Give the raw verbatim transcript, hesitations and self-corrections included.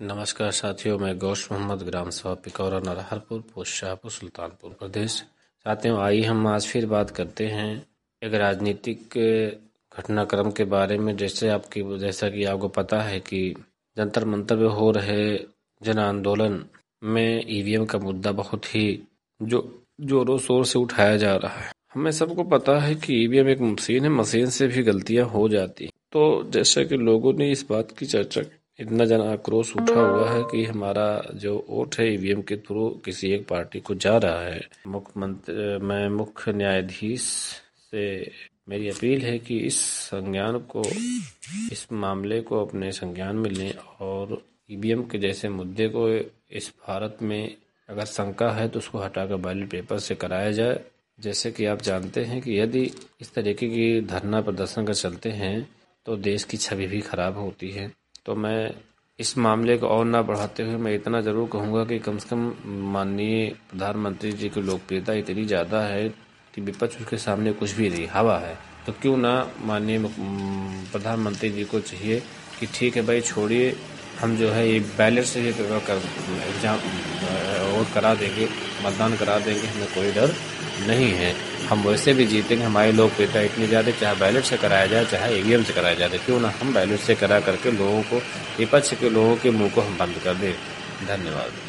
नमस्कार साथियों, मैं गौश मोहम्मद, ग्राम सभा पिकौरा नरहरपुर, पोस्ट शाहपुर, सुल्तानपुर प्रदेश। साथियों, आइए हम आज फिर बात करते हैं एक राजनीतिक घटनाक्रम के बारे में। जैसे आपकी जैसा कि आपको पता है कि जंतर मंतर में हो रहे जन आंदोलन में ईवीएम का मुद्दा बहुत ही जो जोरों शोर से उठाया जा रहा है। हमें सबको पता है कि ईवीएम एक मशीन है, मशीन से भी गलतियां हो जाती। तो जैसे कि लोगों ने इस बात की चर्चा, इतना जन आक्रोश उठा हुआ है कि हमारा जो वोट है ईवीएम के थ्रू किसी एक पार्टी को जा रहा है। मुख्यमंत्री मैं मुख्य न्यायाधीश से मेरी अपील है कि इस संज्ञान को इस मामले को अपने संज्ञान में लें और ईवीएम के जैसे मुद्दे को इस भारत में अगर शंका है तो उसको हटाकर बैलेट पेपर से कराया जाए। जैसे कि आप जानते हैं कि यदि इस तरीके की धरना प्रदर्शन कर चलते हैं तो देश की छवि भी खराब होती है। तो मैं इस मामले को और ना बढ़ाते हुए मैं इतना ज़रूर कहूँगा कि कम से कम माननीय प्रधानमंत्री जी की लोकप्रियता इतनी ज़्यादा है कि विपक्ष उसके सामने कुछ भी नहीं, हवा है। तो क्यों ना माननीय प्रधानमंत्री जी को चाहिए कि ठीक है भाई, छोड़िए, हम जो है ये बैलेट से ही कर एग्जाम वोट करा देंगे, मतदान करा देंगे, हमें कोई डर नहीं है। हम वैसे भी जीतेंगे, हमारी लोकप्रियता इतनी ज़्यादा, चाहे बैलेट से कराया जाए चाहे ईवीएम से कराया जाए, क्यों ना हम बैलेट से करा करके लोगों को, विपक्ष के लोगों के मुंह को हम बंद कर दें। धन्यवाद।